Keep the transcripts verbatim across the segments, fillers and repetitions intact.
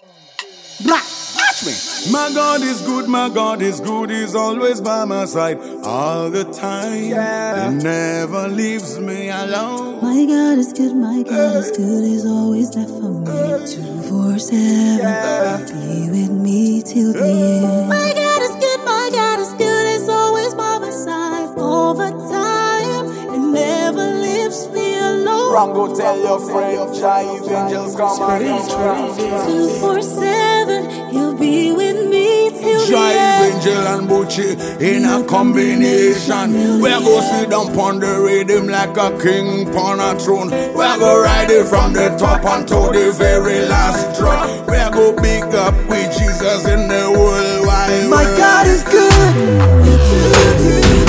Black, watch me. My God is good, my God is good, He's always by my side all the time. Yeah. He never leaves me alone. My God is good, my God is good, He's always there for me. two four seven, yeah. Be with me till the end. My God is good, my God is good, He's always by my side all the time. He never leaves me alone. Wrong, go tell your friend, Jive Angels come on. two four seven, He'll be with me till the Jive end. Angel and Butchie in a combination. We're go sit down pon the rhythm like a king pon a throne. We're go ride it from the top until the very last drop. We're go big up with Jesus in the world wide. My God is good. You're too good.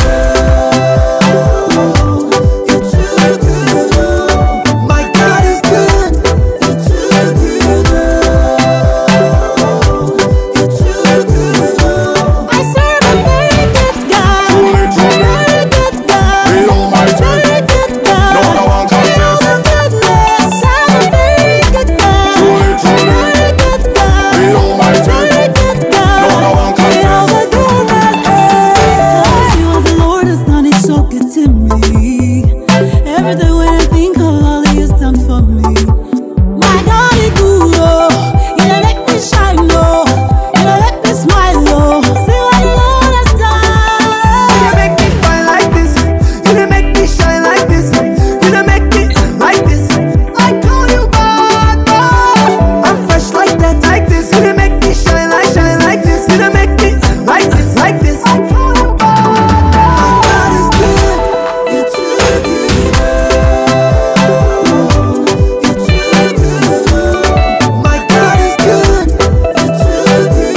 You're too good. My God is good. You're too good. You're too good. I serve a very good God. Truly, truly. Very good God. The Almighty. Very good God. No one can test. Your goodness. I'm a very good God. Truly, truly. Very good God. The Almighty. Very good God. No one can test. Jehovah goodness. See what the Lord has done is so good to me. Every day when I think of all He has done for me. My God is good, oh. You don't let me shine, oh. You don't let me smile, oh. See what the Lord has done. You make me fine like this. You don't make me shine like this. You don't make me like this. I call you God, God. I'm fresh like that, like this. You don't make me shine like, shine like this. You don't make me like this, like this. I call you God. God is good. You're too good. You're too good. My God is good. You're too good.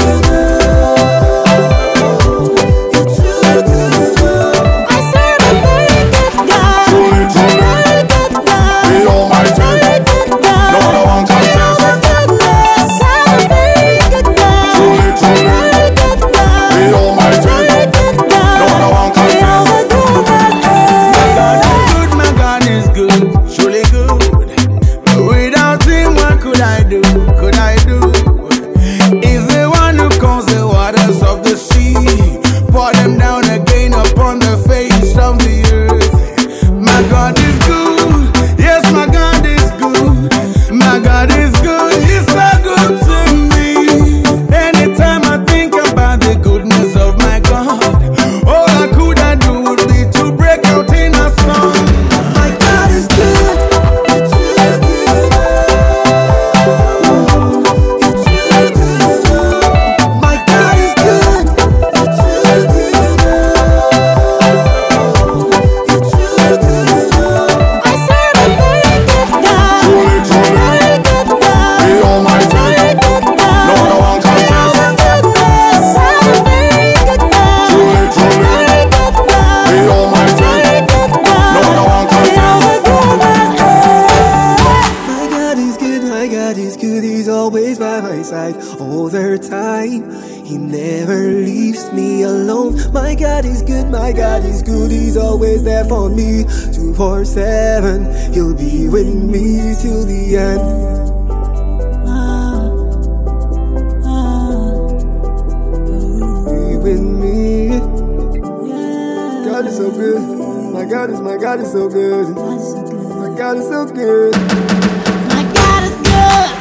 You're too good. I serve a very good God. Truly, truly. Very good God. The Almighty. Very good God. No one can test. Your goodness. I'm a very good God. Truly, truly. Very good God. The Almighty. Very good God. No one can test. Jehovah goodness. My God is good, my God is good, surely good. But without Him, what could I do? Could I do? He's the one who calls the waters of the sea, pour them down again upon the face of the earth. My God is good, yes, my God is good. My God is good, He's so good to me. Anytime I think about the goodness of my God, all I could I do would be to break out in a song. My God is good. You're too good. You're too good. My God is good. You're too good. You're too good. I serve a very good God. Truly, truly. Very good God. The Almighty. Very good God. No one can test. Jehovah goodness. I'm a very good God. Truly, truly. Very good God. The Almighty. Very good God. No one can test. Jehovah goodness. My God is good, my God is good, He's always by my side all the time. He never leaves me alone. My God is good, my God is good, He's always there for me. two four seven, He'll be with me till the end. Ah, ah, Be with me. yeah. God is so good. My God is, my God is so good. God is so good. My God is so good. My God is good.